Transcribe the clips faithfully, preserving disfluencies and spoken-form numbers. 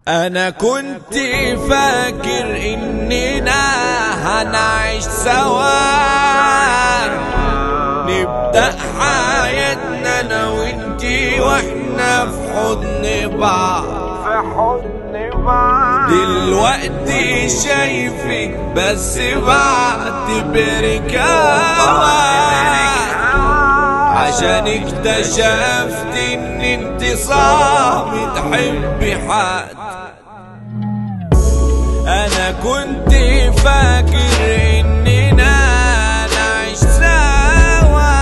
انا كنت فاكر اننا هنعيش سوا، نبدأ حياتنا انا وانتي واحنا في حضن بعض في حضن بعض. دلوقتي شايفك بس بعتبرك هوا، عشان اكتشفت ان انت صعب تحبي حد. انا كنت فاكر اننا نعيش سوا،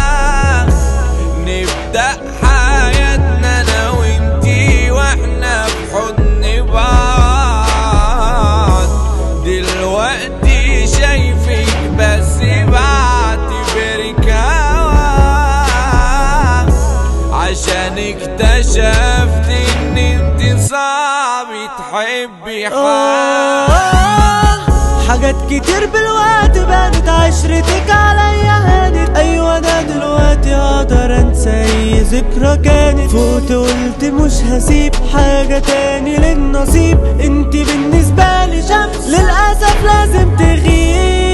نبدأ حياتنا انا وانتي واحنا في حضن بعض. دلوقتي شايفك بس بعتبرك هوا، عشان اكتشفت ان انت صعب تحبي حد. حاجات كتير بالوقت بانت، عشرتك عليا هانت. ايوه انا دلوقتي اقدر انسى اي ذكرى كانت. فوت قلت مش هسيب حاجة تاني للنصيب. انت بالنسبة لي شمس للأسف لازم تغيب.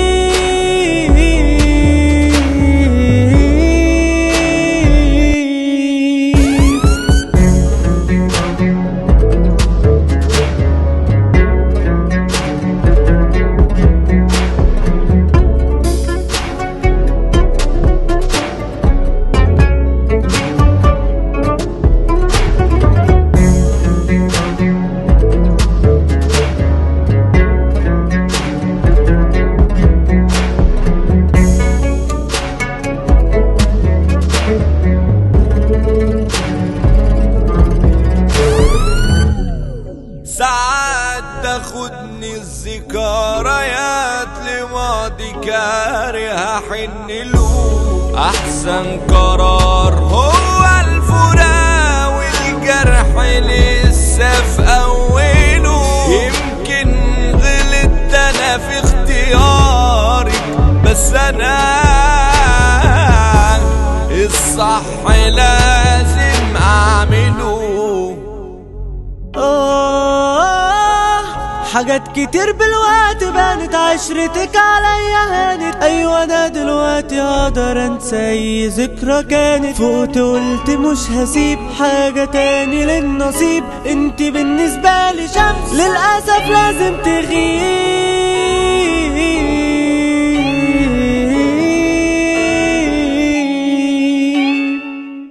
ساعات تاخدني الذكريات لماضي كاره حن له. احسن قرار هو الفراق والجرح لسه في اوله. يمكن غلطت انا في اختيارك، بس انا الصح لازم اعمله. حاجات كتير بالوقت بانت، عشرتك عليا هانت. ايوه انا دلوقتي اقدر انسى اي ذكرى كانت. فوت قلت مش هسيب حاجة تاني للنصيب. انت بالنسبة لي شمس